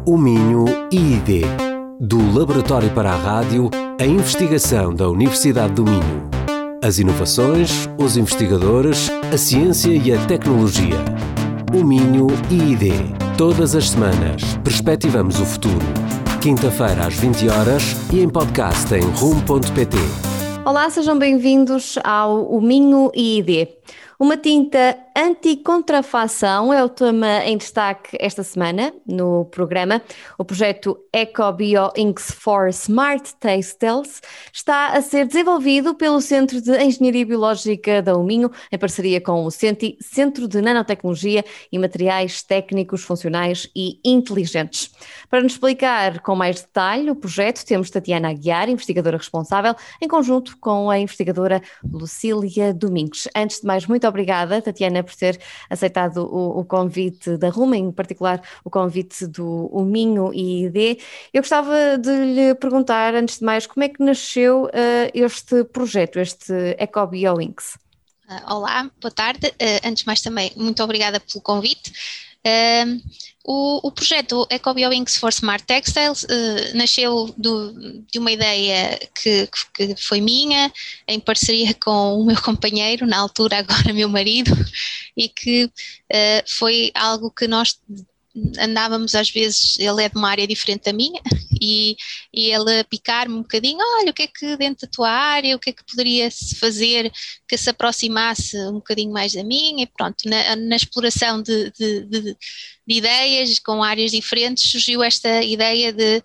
O Minho IID. Do Laboratório para a Rádio, a investigação da Universidade do Minho. As inovações, os investigadores, a ciência e a tecnologia. O Minho IID. Todas as semanas, perspectivamos o futuro. Quinta-feira às 20 horas e em podcast em rum.pt. Olá, sejam bem-vindos ao O Minho IID. Uma tinta anti-contrafação é o tema em destaque esta semana no programa. O projeto EcoBio Inks for Smart Textiles está a ser desenvolvido pelo Centro de Engenharia Biológica da Minho, em parceria com o CENTI, Centro de Nanotecnologia e Materiais Técnicos Funcionais e Inteligentes. Para nos explicar com mais detalhe o projeto, temos Tatiana Aguiar, investigadora responsável, em conjunto com a investigadora Lucília Domingos. Antes de mais, muito obrigada, Tatiana, por ter aceitado o convite da RUM, em particular o convite do O Minho IID. Eu gostava de lhe perguntar, antes de mais, como é que nasceu este projeto, este EcoBio Inks? Olá, boa tarde. Antes de mais também, muito obrigada pelo convite. O projeto EcoBio Inks for Smart Textiles nasceu de uma ideia que foi minha, em parceria com o meu companheiro, na altura agora meu marido, e que foi algo que nós andávamos às vezes, ele é de uma área diferente da minha, e ele a picar-me um bocadinho, olha, o que é que dentro da tua área, o que é que poderia-se fazer que se aproximasse um bocadinho mais da minha, e pronto, na exploração de ideias com áreas diferentes surgiu esta ideia de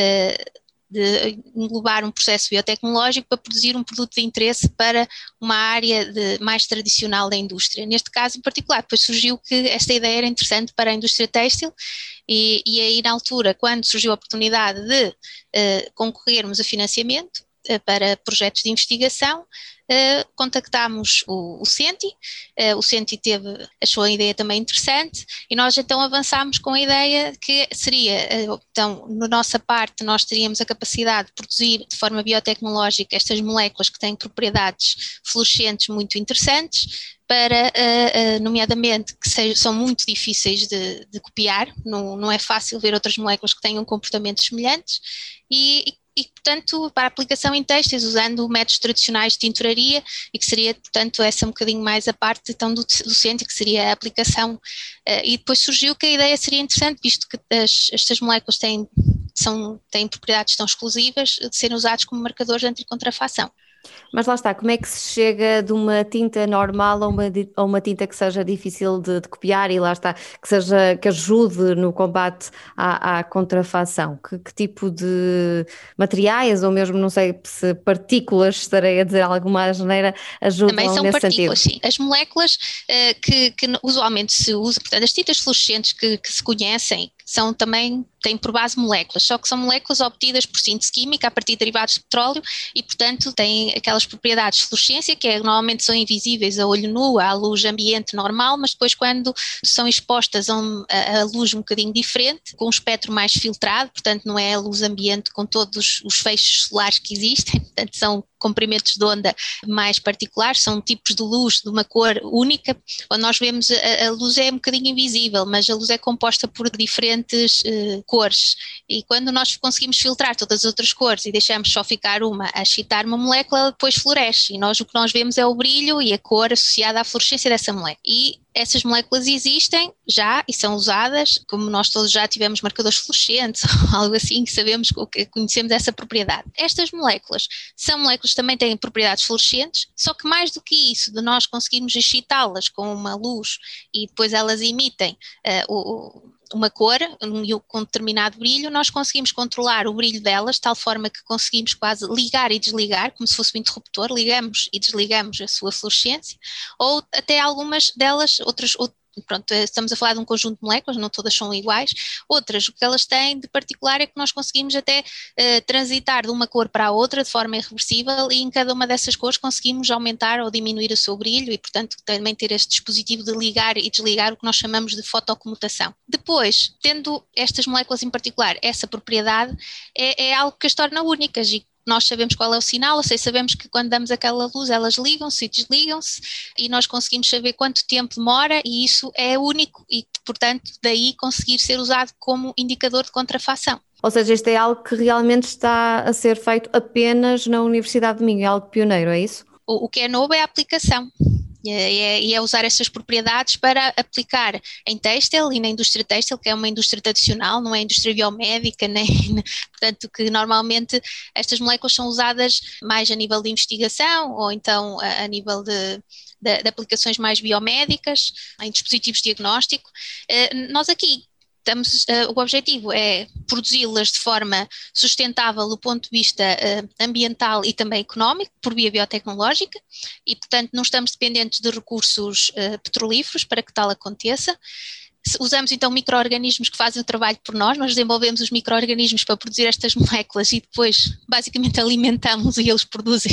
englobar um processo biotecnológico para produzir um produto de interesse para uma área mais tradicional da indústria. Neste caso em particular, depois surgiu que esta ideia era interessante para a indústria têxtil e aí na altura, quando surgiu a oportunidade de concorrermos a financiamento para projetos de investigação, contactámos o CENTI, o CENTI achou a ideia também interessante e nós então avançámos com a ideia que seria, então, na nossa parte nós teríamos a capacidade de produzir de forma biotecnológica estas moléculas que têm propriedades fluorescentes muito interessantes, para, nomeadamente, que são muito difíceis de copiar, não é fácil ver outras moléculas que tenham comportamentos semelhantes e, portanto, para a aplicação em têxteis, usando métodos tradicionais de tinturaria e que seria, portanto, essa um bocadinho mais a parte então, do CENTI, que seria a aplicação. E depois surgiu que a ideia seria interessante, visto que estas moléculas têm propriedades tão exclusivas de serem usadas como marcadores de anticontrafação. Mas lá está, como é que se chega de uma tinta normal a uma tinta que seja difícil de copiar e lá está, que ajude no combate à contrafação? Que tipo de materiais ou mesmo, não sei se partículas, estarei a dizer alguma asneira, ajudam nesse sentido? Também são partículas, sim. As moléculas que usualmente se usa, portanto, as tintas fluorescentes que se conhecem, têm por base moléculas, só que são moléculas obtidas por síntese química a partir de derivados de petróleo e, portanto, têm aquelas propriedades de fluorescência que normalmente são invisíveis a olho nu, à luz ambiente normal, mas depois quando são expostas a luz um bocadinho diferente, com um espectro mais filtrado, portanto não é a luz ambiente com todos os feixes solares que existem, portanto são comprimentos de onda mais particulares, são tipos de luz de uma cor única, onde nós vemos a luz é um bocadinho invisível, mas a luz é composta por diferentes cores e quando nós conseguimos filtrar todas as outras cores e deixamos só ficar uma a excitar uma molécula, ela depois floresce e o que nós vemos é o brilho e a cor associada à fluorescência dessa molécula. E essas moléculas existem já e são usadas, como nós todos já tivemos marcadores fluorescentes ou algo assim, que conhecemos essa propriedade. Estas moléculas são moléculas que também têm propriedades fluorescentes, só que mais do que isso, de nós conseguirmos excitá-las com uma luz e depois elas emitem uma cor com determinado brilho, nós conseguimos controlar o brilho delas de tal forma que conseguimos quase ligar e desligar, como se fosse um interruptor, ligamos e desligamos a sua fluorescência, ou até algumas delas, pronto, estamos a falar de um conjunto de moléculas, não todas são iguais, outras, o que elas têm de particular é que nós conseguimos até transitar de uma cor para a outra de forma irreversível e em cada uma dessas cores conseguimos aumentar ou diminuir o seu brilho e, portanto, também ter este dispositivo de ligar e desligar, o que nós chamamos de fotocomutação. Depois, tendo estas moléculas em particular essa propriedade, é algo que as torna únicas e nós sabemos qual é o sinal, ou seja, sabemos que quando damos aquela luz elas ligam-se e desligam-se e nós conseguimos saber quanto tempo demora e isso é único e, portanto, daí conseguir ser usado como indicador de contrafação. Ou seja, isto é algo que realmente está a ser feito apenas na Universidade de Minho, é algo pioneiro, é isso? O que é novo é a aplicação. E é usar essas propriedades para aplicar em têxtil e na indústria têxtil, que é uma indústria tradicional, não é indústria biomédica, portanto que normalmente estas moléculas são usadas mais a nível de investigação ou então a nível de aplicações mais biomédicas, em dispositivos de diagnóstico. Nós aqui o objetivo é produzi-las de forma sustentável do ponto de vista ambiental e também económico, por via biotecnológica, e portanto não estamos dependentes de recursos petrolíferos para que tal aconteça. Usamos então micro-organismos que fazem o trabalho por nós desenvolvemos os micro-organismos para produzir estas moléculas e depois basicamente alimentamos e eles produzem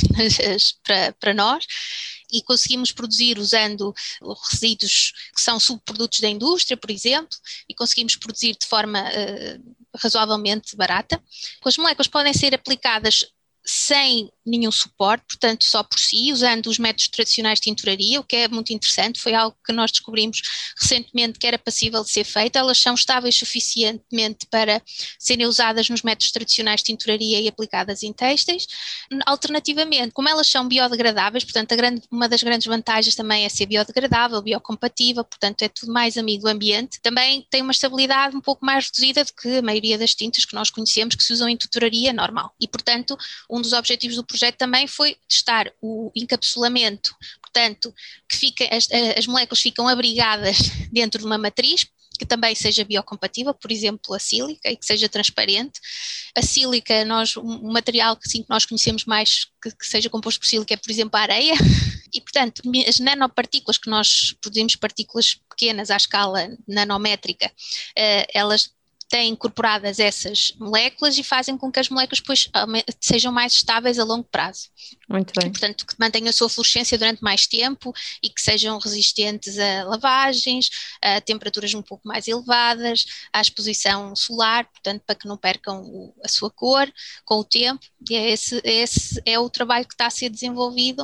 para nós. E conseguimos produzir usando resíduos que são subprodutos da indústria, por exemplo, e conseguimos produzir de forma razoavelmente barata. As moléculas podem ser aplicadas sem nenhum suporte, portanto só por si, usando os métodos tradicionais de tinturaria, o que é muito interessante, foi algo que nós descobrimos recentemente que era passível de ser feito. Elas são estáveis suficientemente para serem usadas nos métodos tradicionais de tinturaria e aplicadas em têxteis. Alternativamente, como elas são biodegradáveis, portanto uma das grandes vantagens também é ser biodegradável, biocompatível, portanto é tudo mais amigo do ambiente, também tem uma estabilidade um pouco mais reduzida do que a maioria das tintas que nós conhecemos que se usam em tinturaria normal. E portanto um dos objetivos do projeto também foi testar o encapsulamento, portanto, que as moléculas ficam abrigadas dentro de uma matriz, que também seja biocompatível, por exemplo, a sílica, e que seja transparente. A sílica, um material que nós conhecemos mais que seja composto por sílica é, por exemplo, a areia, e portanto, as nanopartículas que nós produzimos, partículas pequenas à escala nanométrica, elas têm incorporadas essas moléculas e fazem com que as moléculas depois sejam mais estáveis a longo prazo. Muito bem. E, portanto, que mantenham a sua fluorescência durante mais tempo e que sejam resistentes a lavagens, a temperaturas um pouco mais elevadas, à exposição solar, portanto, para que não percam a sua cor com o tempo. E esse é o trabalho que está a ser desenvolvido,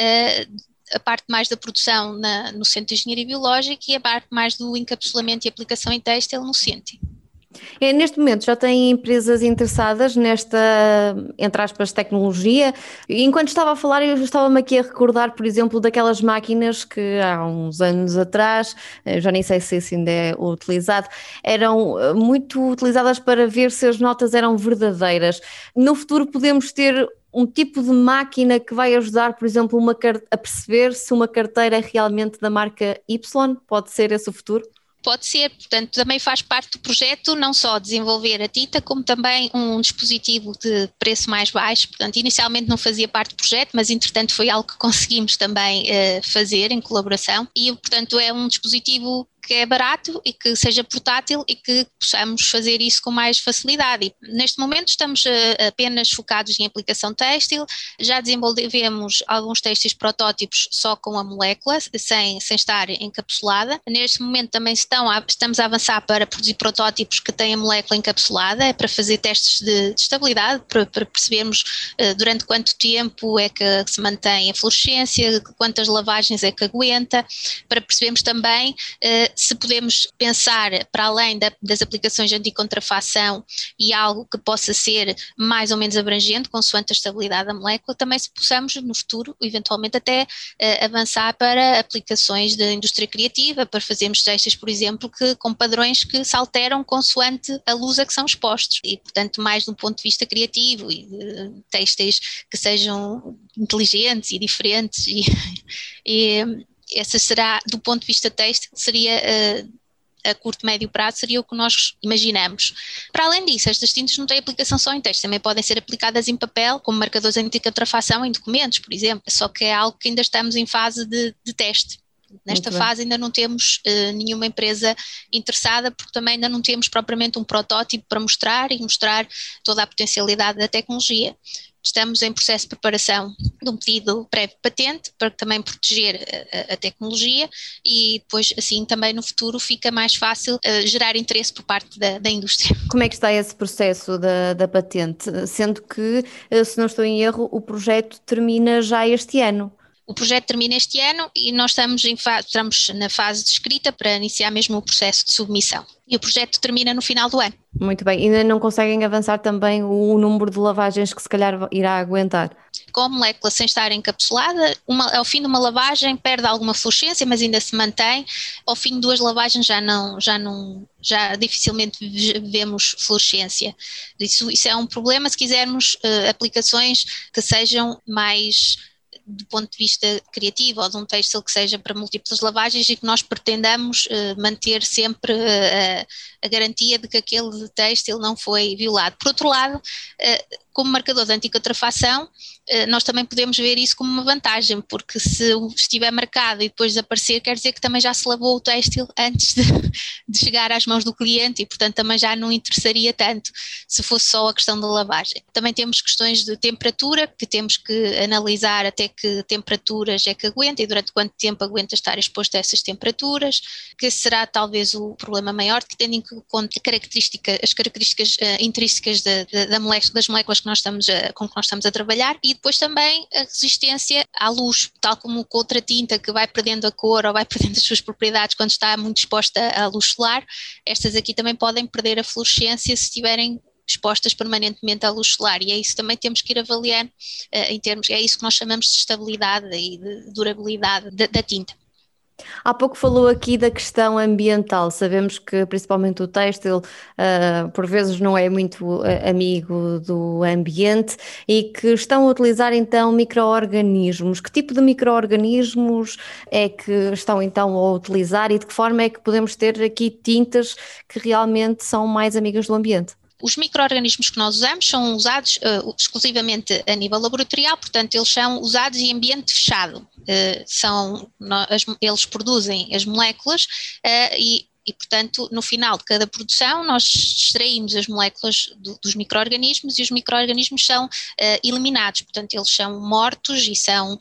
a parte mais da produção no Centro de Engenharia Biológica e a parte mais do encapsulamento e aplicação em têxtil no CENTI. Neste momento já tem empresas interessadas nesta, entre aspas, tecnologia. Enquanto estava a falar, eu estava-me aqui a recordar, por exemplo, daquelas máquinas que há uns anos atrás, já nem sei se isso ainda é utilizado, eram muito utilizadas para ver se as notas eram verdadeiras. No futuro podemos ter um tipo de máquina que vai ajudar, por exemplo, a perceber se uma carteira é realmente da marca Y? Pode ser esse o futuro? Pode ser, portanto, também faz parte do projeto não só desenvolver a tinta, como também um dispositivo de preço mais baixo. Portanto, inicialmente não fazia parte do projeto, mas entretanto foi algo que conseguimos também fazer em colaboração e, portanto, é um dispositivo que é barato e que seja portátil e que possamos fazer isso com mais facilidade. E neste momento estamos apenas focados em aplicação têxtil, já desenvolvemos alguns têxteis protótipos só com a molécula, sem estar encapsulada. Neste momento também estamos a avançar para produzir protótipos que têm a molécula encapsulada, é para fazer testes de estabilidade, para percebermos durante quanto tempo é que se mantém a fluorescência, quantas lavagens é que aguenta, para percebermos também se podemos pensar para além das aplicações de anticontrafação e algo que possa ser mais ou menos abrangente, consoante a estabilidade da molécula, também se possamos no futuro, eventualmente até avançar para aplicações da indústria criativa, para fazermos textos, por exemplo, com padrões que se alteram consoante a luz a que são expostos e, portanto, mais do ponto de vista criativo e textos que sejam inteligentes e diferentes e essa será, do ponto de vista têxtil, seria a curto e médio prazo, seria o que nós imaginamos. Para além disso, estas tintas não têm aplicação só em têxtil, também podem ser aplicadas em papel, como marcadores anticontrafação em documentos, por exemplo, só que é algo que ainda estamos em fase de teste. Nesta fase ainda não temos nenhuma empresa interessada, porque também ainda não temos propriamente um protótipo para mostrar toda a potencialidade da tecnologia. estamos em processo de preparação de um pedido prévio patente para também proteger a tecnologia e depois assim também no futuro fica mais fácil gerar interesse por parte da indústria. Como é que está esse processo da patente? Sendo que, se não estou em erro, o projeto termina já este ano. O projeto termina este ano e nós estamos na fase de escrita para iniciar mesmo o processo de submissão. E o projeto termina no final do ano. Muito bem. Ainda não conseguem avançar também o número de lavagens que se calhar irá aguentar? Com a molécula sem estar encapsulada, ao fim de uma lavagem perde alguma fluorescência, mas ainda se mantém. Ao fim de 2 lavagens já dificilmente vemos fluorescência. Isso é um problema se quisermos aplicações que sejam mais do ponto de vista criativo ou de um têxtil que seja para múltiplas lavagens e que nós pretendamos manter sempre a garantia de que aquele têxtil não foi violado. Por outro lado, como marcador de anticontrafação, nós também podemos ver isso como uma vantagem, porque se estiver marcado e depois desaparecer, quer dizer que também já se lavou o têxtil antes de chegar às mãos do cliente e, portanto, também já não interessaria tanto se fosse só a questão da lavagem. Também temos questões de temperatura, que temos que analisar até que temperaturas é que aguenta e durante quanto tempo aguenta estar exposto a essas temperaturas, que será talvez o problema maior, que tendo em conta as características intrínsecas das moléculas com que nós estamos a trabalhar e depois também a resistência à luz, tal como com outra tinta que vai perdendo a cor ou vai perdendo as suas propriedades quando está muito exposta à luz solar, estas aqui também podem perder a fluorescência se estiverem expostas permanentemente à luz solar e é isso também temos que ir avaliar em termos, é isso que nós chamamos de estabilidade e de durabilidade da tinta. Há pouco falou aqui da questão ambiental. Sabemos que principalmente o têxtil por vezes não é muito amigo do ambiente e que estão a utilizar então micro-organismos. Que tipo de micro-organismos é que estão então a utilizar e de que forma é que podemos ter aqui tintas que realmente são mais amigas do ambiente? Os micro-organismos que nós usamos são usados exclusivamente a nível laboratorial, portanto eles são usados em ambiente fechado, eles produzem as moléculas e, portanto, no final de cada produção nós extraímos as moléculas dos micro-organismos e os micro-organismos são eliminados, portanto eles são mortos e são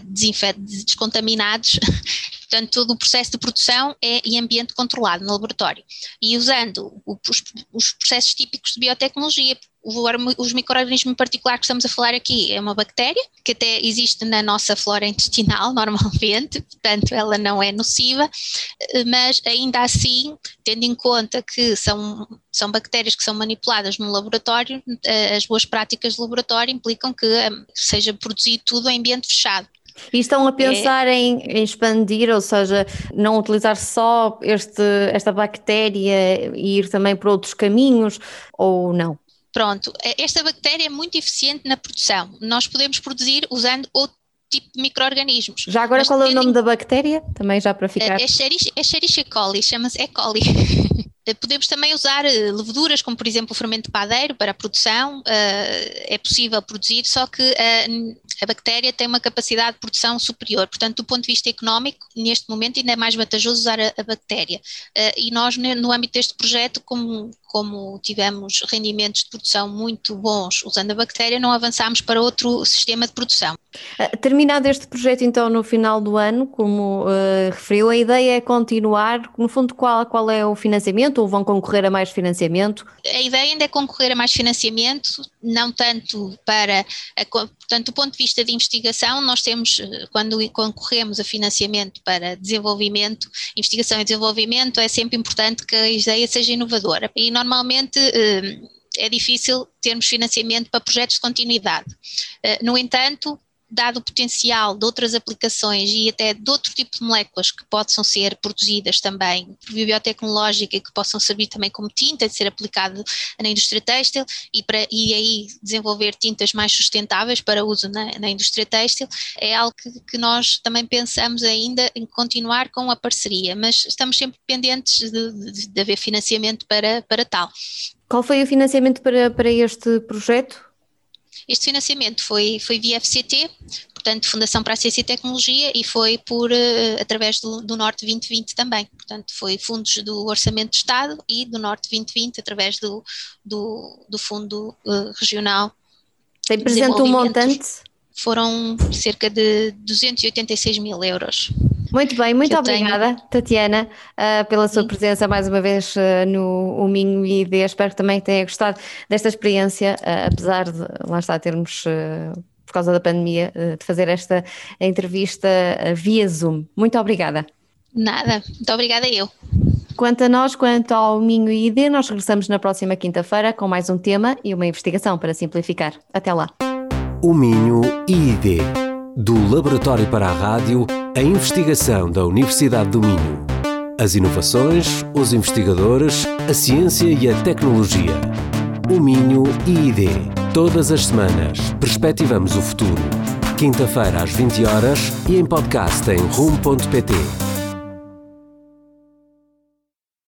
descontaminados, portanto todo o processo de produção é em ambiente controlado no laboratório e usando os processos típicos de biotecnologia. Os micro-organismos em particular que estamos a falar aqui é uma bactéria, que até existe na nossa flora intestinal normalmente, portanto ela não é nociva, mas ainda assim, tendo em conta que são bactérias que são manipuladas no laboratório, as boas práticas de laboratório implicam que seja produzido tudo em ambiente fechado. E estão a pensar em expandir, ou seja, não utilizar só esta bactéria e ir também por outros caminhos, ou não? Pronto, esta bactéria é muito eficiente na produção. Nós podemos produzir usando outro tipo de micro-organismos. Já agora qual é o nome da bactéria? Também já para ficar... É Escherichia coli, chama-se E. coli. Podemos também usar leveduras, como por exemplo o fermento de padeiro para a produção, é possível produzir, só que a bactéria tem uma capacidade de produção superior, portanto do ponto de vista económico, neste momento ainda é mais vantajoso usar a bactéria. E nós no âmbito deste projeto, como tivemos rendimentos de produção muito bons usando a bactéria, não avançámos para outro sistema de produção. Terminado este projeto então no final do ano, como referiu, a ideia é continuar, no fundo qual é o financiamento ou vão concorrer a mais financiamento? A ideia ainda é concorrer a mais financiamento, não tanto portanto do ponto de vista de investigação, nós temos, quando concorremos a financiamento para desenvolvimento, investigação e desenvolvimento, é sempre importante que a ideia seja inovadora e normalmente é difícil termos financiamento para projetos de continuidade. No entanto, dado o potencial de outras aplicações e até de outro tipo de moléculas que possam ser produzidas também por via biotecnológica e que possam servir também como tinta de ser aplicado na indústria têxtil e aí desenvolver tintas mais sustentáveis para uso na indústria têxtil, é algo que nós também pensamos ainda em continuar com a parceria, mas estamos sempre pendentes de haver financiamento para tal. Qual foi o financiamento para este projeto? Este financiamento foi via FCT, portanto Fundação para a Ciência e Tecnologia, e foi através do Norte 2020 também, portanto foi fundos do Orçamento de Estado e do Norte 2020 através do Fundo Regional Tem presente um montante? Foram cerca de 286 mil euros. Muito bem, muito obrigada, Tatiana, pela sua presença mais uma vez no Minho ID. Espero que também tenha gostado desta experiência, apesar de, lá está, termos, por causa da pandemia, de fazer esta entrevista via Zoom. Muito obrigada. Nada, muito obrigada eu. Quanto a nós, quanto ao Minho ID, nós regressamos na próxima quinta-feira com mais um tema e uma investigação para simplificar. Até lá. O Minho ID, do Laboratório para a Rádio, a investigação da Universidade do Minho. As inovações, os investigadores, a ciência e a tecnologia. O Minho ID. Todas as semanas, perspectivamos o futuro. Quinta-feira às 20 horas e em podcast em rum.pt.